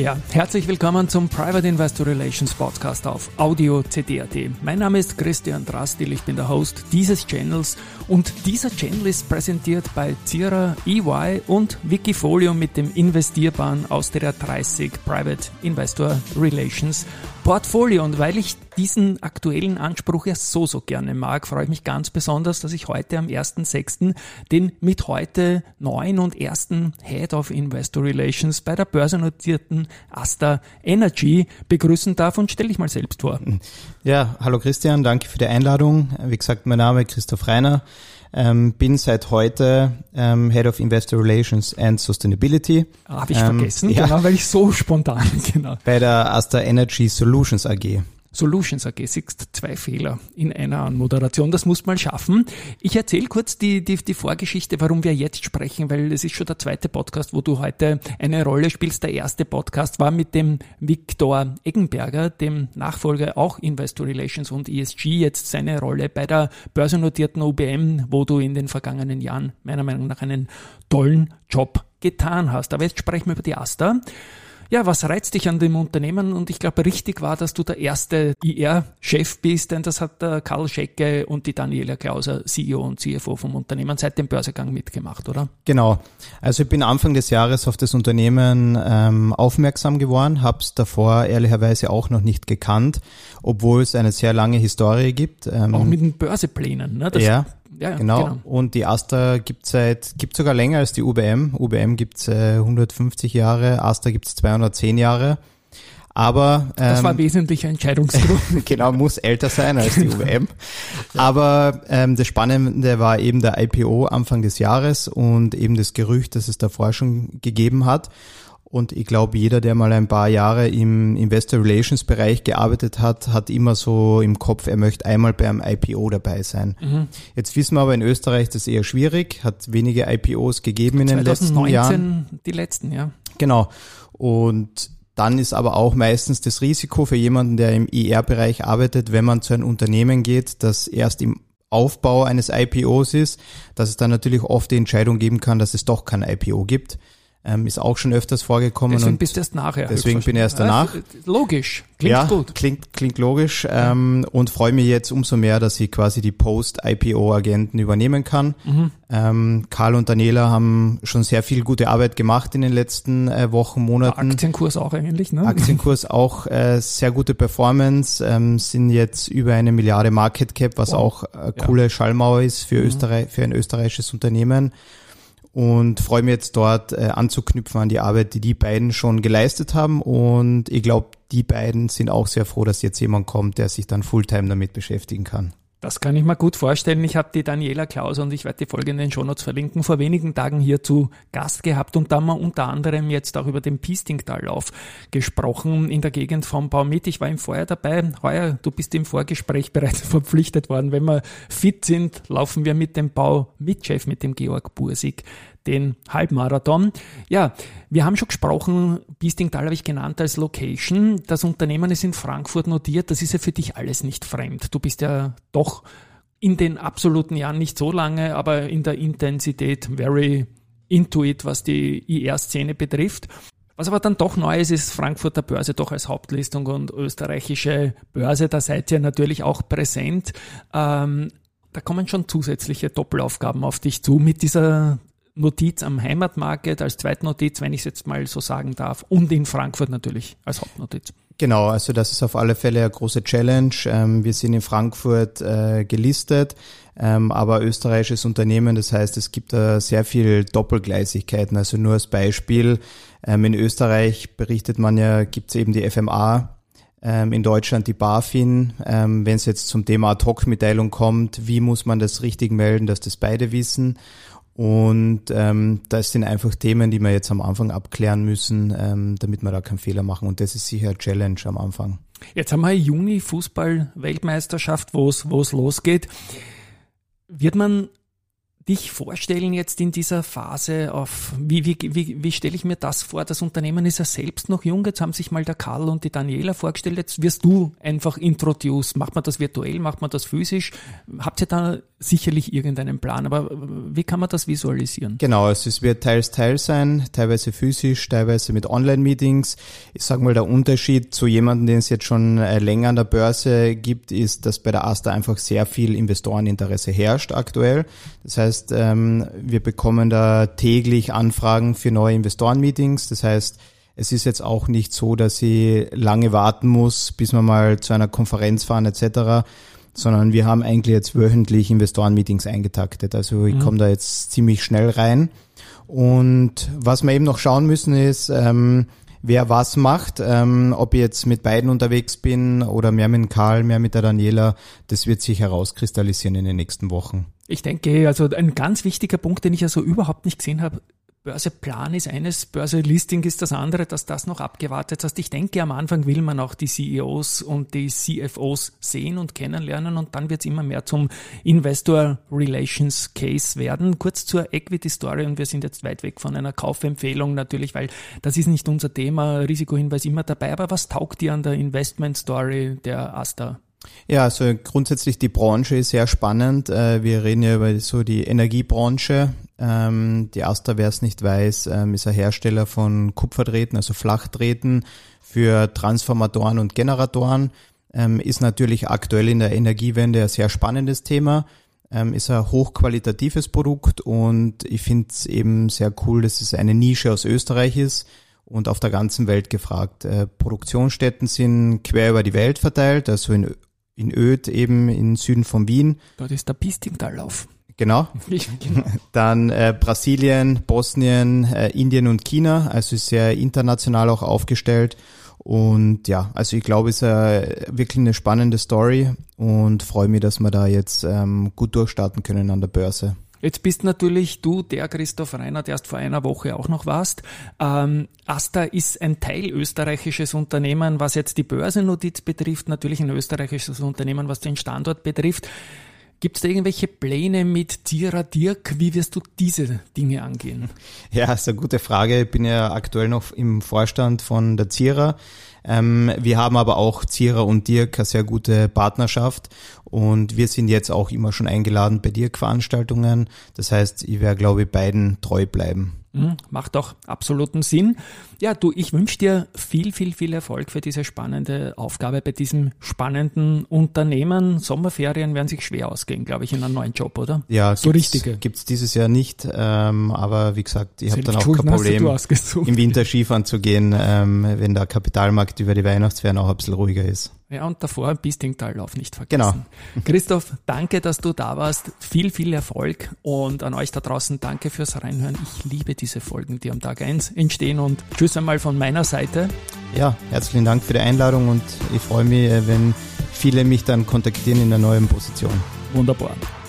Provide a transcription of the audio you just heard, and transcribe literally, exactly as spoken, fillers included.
Ja, herzlich willkommen zum Private Investor Relations Podcast auf Audio C D punkt A T. Mein Name ist Christian Drastil, ich bin der Host dieses Channels und dieser Channel ist präsentiert bei Zira, E Y und Wikifolio mit dem investierbaren Austria dreißig Private Investor Relations Portfolio. Und weil ich diesen aktuellen Anspruch ja so, so gerne mag, freue ich mich ganz besonders, dass ich heute am ersten sechsten den mit heute neuen und ersten Head of Investor Relations bei der börsennotierten Asta Energy begrüßen darf, und stell dich mal selbst vor. Ja, hallo Christian, danke für die Einladung. Wie gesagt, mein Name ist Christoph Reiner. Ähm, bin seit heute ähm, Head of Investor Relations and Sustainability. Ah, habe ich ähm, vergessen, ja, genau, weil ich so spontan, genau. Bei der Asta Energy Solutions A G. Solutions A G, siehst zwei Fehler in einer Anmoderation, das muss man schaffen. Ich erzähle kurz die, die, die Vorgeschichte, warum wir jetzt sprechen, weil es ist schon der zweite Podcast, wo du heute eine Rolle spielst. Der erste Podcast war mit dem Viktor Eggenberger, dem Nachfolger auch Investor Relations und E S G, jetzt seine Rolle bei der börsennotierten U B M, wo du in den vergangenen Jahren meiner Meinung nach einen tollen Job getan hast. Aber jetzt sprechen wir über die Asta. Ja, was reizt dich an dem Unternehmen? Und ich glaube, richtig war, dass du der erste I R-Chef bist, denn das hat der Karl Schecke und die Daniela Klauser, C E O und C F O vom Unternehmen, seit dem Börsegang mitgemacht, oder? Genau. Also ich bin Anfang des Jahres auf das Unternehmen ähm, aufmerksam geworden, habe es davor ehrlicherweise auch noch nicht gekannt, obwohl es eine sehr lange Historie gibt. Ähm, auch mit den Börseplänen, ne? Das, ja. Ja, genau. genau. Und die Asta gibt seit, gibt sogar länger als die U B M. U B M gibt äh, hundertfünfzig Jahre, Asta gibt es zweihundertzehn Jahre. Aber ähm, das war ein wesentlicher Entscheidungsgrund. Genau, muss älter sein als die U B M. Aber ähm, das Spannende war eben der I P O Anfang des Jahres und eben das Gerücht, das es davor schon gegeben hat. Und ich glaube, jeder, der mal ein paar Jahre im Investor Relations Bereich gearbeitet hat, hat immer so im Kopf, er möchte einmal beim I P O dabei sein. Mhm. Jetzt wissen wir aber, in Österreich ist das eher schwierig, hat wenige I P Os gegeben in den letzten Jahren. Die letzten, ja. Genau. Und dann ist aber auch meistens das Risiko für jemanden, der im I R-Bereich arbeitet, wenn man zu einem Unternehmen geht, das erst im Aufbau eines I P Os ist, dass es dann natürlich oft die Entscheidung geben kann, dass es doch kein I P O gibt. Ähm, ist auch schon öfters vorgekommen. Deswegen und bist du erst nachher. Deswegen bin ich erst danach. Logisch, klingt ja, gut. Klingt, klingt logisch ähm, und freue mich jetzt umso mehr, dass ich quasi die Post-I P O-Agenten übernehmen kann. Mhm. Ähm, Karl und Daniela haben schon sehr viel gute Arbeit gemacht in den letzten äh, Wochen, Monaten. Der Aktienkurs auch eigentlich, ne? Aktienkurs auch äh, sehr gute Performance, ähm, sind jetzt über eine Milliarde Market Cap, was wow. auch äh, coole ja. Schallmauer ist für, mhm. Österreich, für ein österreichisches Unternehmen. Und freue mich jetzt dort äh, anzuknüpfen an die Arbeit, die die beiden schon geleistet haben. Und ich glaube, die beiden sind auch sehr froh, dass jetzt jemand kommt, der sich dann Fulltime damit beschäftigen kann. Das kann ich mir gut vorstellen. Ich habe die Daniela Klauser, und ich werde die folgenden Shownotes verlinken, vor wenigen Tagen hier zu Gast gehabt, und da haben wir unter anderem jetzt auch über den Piestingtallauf gesprochen in der Gegend von Baumit. Ich war im Vorjahr dabei. Heuer, du bist im Vorgespräch bereits verpflichtet worden. Wenn wir fit sind, laufen wir mit dem Baumit-Chef, mit dem Georg Bursig, den Halbmarathon. Ja, wir haben schon gesprochen, Piestingtal habe ich genannt als Location. Das Unternehmen ist in Frankfurt notiert. Das ist ja für dich alles nicht fremd. Du bist ja doch in den absoluten Jahren nicht so lange, aber in der Intensität very into it, was die I R-Szene betrifft. Was aber dann doch neu ist, ist Frankfurter Börse doch als Hauptlistung und österreichische Börse. Da seid ihr natürlich auch präsent. Ähm, da kommen schon zusätzliche Doppelaufgaben auf dich zu mit dieser Notiz am Heimatmarket als Zweitnotiz, wenn ich es jetzt mal so sagen darf, und in Frankfurt natürlich als Hauptnotiz. Genau, also das ist auf alle Fälle eine große Challenge. Ähm, wir sind in Frankfurt äh, gelistet, ähm, aber österreichisches Unternehmen, das heißt, es gibt da sehr viel Doppelgleisigkeiten. Also nur als Beispiel, ähm, in Österreich berichtet man ja, gibt es eben die F M A, ähm, in Deutschland die BaFin. Ähm, wenn es jetzt zum Thema Ad-Hoc-Mitteilung kommt, wie muss man das richtig melden, dass das beide wissen? Und ähm, das sind einfach Themen, die wir jetzt am Anfang abklären müssen, ähm, damit wir da keinen Fehler machen. Und das ist sicher eine Challenge am Anfang. Jetzt haben wir eine Juni-Fußball-Weltmeisterschaft, wo es wo es losgeht. Wird man dich vorstellen jetzt in dieser Phase auf, wie, wie, wie, wie stelle ich mir das vor? Das Unternehmen ist ja selbst noch jung, jetzt haben sich mal der Karl und die Daniela vorgestellt, jetzt wirst du einfach introduced. Macht man das virtuell, macht man das physisch? Habt ihr da sicherlich irgendeinen Plan, aber wie kann man das visualisieren? Genau, also es wird teils, teils sein, teilweise physisch, teilweise mit Online-Meetings. Ich sage mal, der Unterschied zu jemandem, den es jetzt schon länger an der Börse gibt, ist, dass bei der Asta einfach sehr viel Investoreninteresse herrscht aktuell. Das heißt, wir bekommen da täglich Anfragen für neue Investoren-Meetings. Das heißt, es ist jetzt auch nicht so, dass ich lange warten muss, bis wir mal zu einer Konferenz fahren et cetera, sondern wir haben eigentlich jetzt wöchentlich Investoren-Meetings eingetaktet. Also ich komme da jetzt ziemlich schnell rein. Und was wir eben noch schauen müssen ist, ähm, wer was macht, ähm, ob ich jetzt mit beiden unterwegs bin oder mehr mit Karl, mehr mit der Daniela, das wird sich herauskristallisieren in den nächsten Wochen. Ich denke, also ein ganz wichtiger Punkt, den ich also überhaupt nicht gesehen habe, Börseplan ist eines, Börselisting ist das andere, dass das noch abgewartet hast. Ich denke, am Anfang will man auch die C E Os und die C F Os sehen und kennenlernen und dann wird es immer mehr zum Investor Relations Case werden. Kurz zur Equity Story und wir sind jetzt weit weg von einer Kaufempfehlung natürlich, weil das ist nicht unser Thema, Risikohinweis immer dabei, aber was taugt dir an der Investment Story der Asta? Ja, also grundsätzlich die Branche ist sehr spannend. Wir reden ja über so die Energiebranche. Die Asta, wer es nicht weiß, ist ein Hersteller von Kupferdrähten, also Flachdrähten für Transformatoren und Generatoren. Ist natürlich aktuell in der Energiewende ein sehr spannendes Thema. Ist ein hochqualitatives Produkt und ich finde es eben sehr cool, dass es eine Nische aus Österreich ist und auf der ganzen Welt gefragt. Produktionsstätten sind quer über die Welt verteilt, also in in Öd eben im Süden von Wien. Dort ist der Pistingtallauf. Genau. Dann äh, Brasilien, Bosnien, äh, Indien und China, also sehr international auch aufgestellt. Und ja, also ich glaube, es ist äh, wirklich eine spannende Story und freue mich, dass wir da jetzt ähm, gut durchstarten können an der Börse. Jetzt bist natürlich du, der Christoph Reinert, erst vor einer Woche auch noch warst. Ähm, Asta ist ein teilösterreichisches Unternehmen, was jetzt die Börsennotiz betrifft, natürlich ein österreichisches Unternehmen, was den Standort betrifft. Gibt es da irgendwelche Pläne mit Zierer Dirk? Wie wirst du diese Dinge angehen? Ja, das ist eine gute Frage. Ich bin ja aktuell noch im Vorstand von der Zierer. Ähm, wir haben aber auch Zierer und Dirk eine sehr gute Partnerschaft und wir sind jetzt auch immer schon eingeladen bei Dirk-Veranstaltungen. Das heißt, ich werde, glaube ich, beiden treu bleiben. Macht auch absoluten Sinn. Ja, du, ich wünsche dir viel, viel, viel Erfolg für diese spannende Aufgabe bei diesem spannenden Unternehmen. Sommerferien werden sich schwer ausgehen, glaube ich, in einem neuen Job, oder? Ja, so richtige. Gibt es dieses Jahr nicht, ähm, aber wie gesagt, ich habe dann auch kein Problem, im Winter Skifahren zu gehen, ähm, wenn der Kapitalmarkt über die Weihnachtsferien auch ein bisschen ruhiger ist. Ja, und davor ein Pistingtallauf nicht vergessen. Genau. Christoph, danke, dass du da warst. Viel, viel Erfolg und an euch da draußen danke fürs Reinhören. Ich liebe diese Folgen, die am Tag eins entstehen und tschüss einmal von meiner Seite. Ja, herzlichen Dank für die Einladung und ich freue mich, wenn viele mich dann kontaktieren in der neuen Position. Wunderbar.